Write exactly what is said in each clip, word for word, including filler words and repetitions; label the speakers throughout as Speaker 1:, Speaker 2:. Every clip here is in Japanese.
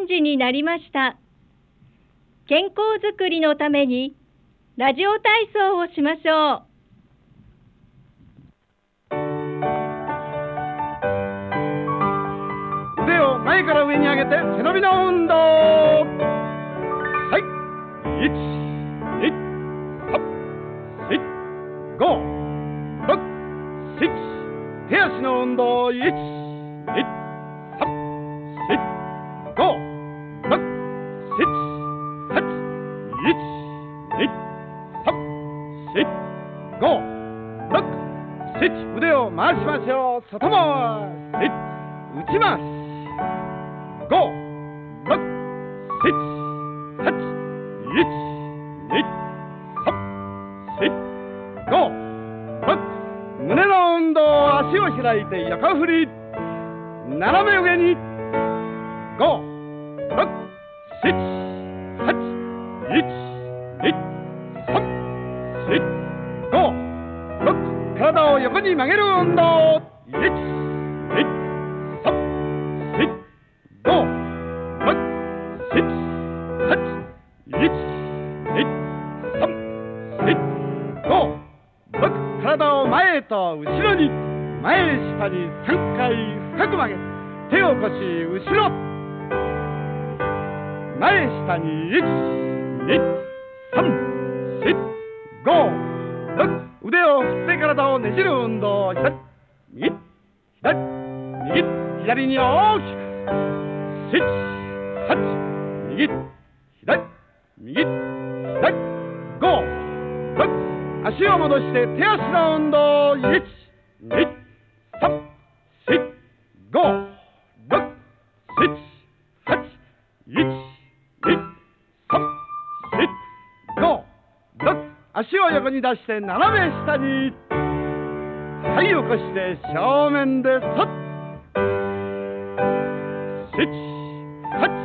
Speaker 1: さんじになりました。健康づくりのためにラジオ体操をしましょう。
Speaker 2: 腕を前から上に上げて背伸びの運動。はい、いち、に、さん、よん、ご、ろく、なな、手足の運動。いち、に、さん、よん、ご、ろく、なな、はち、いち、に、さん、よん、ご、ろく、なな、腕を回しましょう。外回し、内回し。ご、ろく、なな、はち、いち、に、さん、よん、ご、ろく。胸の運動。足を開いて横振り。斜め上に。ご、ろく、なな、はち、いち、に、さん、よん、ご、ろく。体を横に曲げる運動。いち、に、さん、よん、ご、ろく、なな、はち、いち、に、さん、よん、ご、ろく。体を前へと後ろに。前下にさんかい深く曲げ、手を腰後ろ。前下にいち、に、さん、よん、ご、ろく。腕を振って体をねじる運動。左、右、左、右、左に大きく。なな、はち、右、左、右、左、ご、ろく。足を戻して手足の運動。いち、に、さん、よん、ご、ろく、なな、はち、いち、に、さん、よん、ご、ろく。足を横に出して斜め下に。はい、起こして正面でそっ。なな、はち、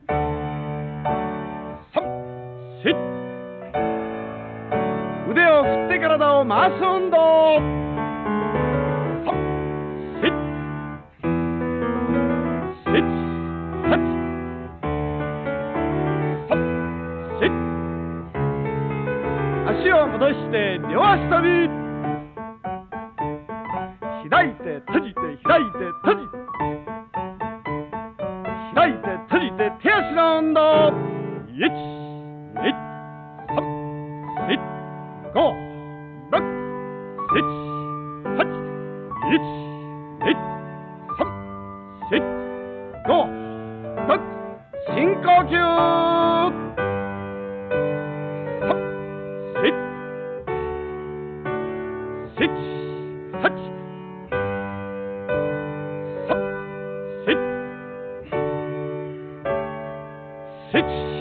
Speaker 2: さん、よん。腕を振って体を回す運動。さん、よん、なな、はち、さん、よん。足を戻して両足跳び。開いて閉じて開いて閉じて開いて閉じて手足の運動。いち、に、さん、よん、ご、ろく、なな、はち、いち、に、さん、よん、ご、ろく。深呼吸。さん、よん、なな、はち、さん、よん、なな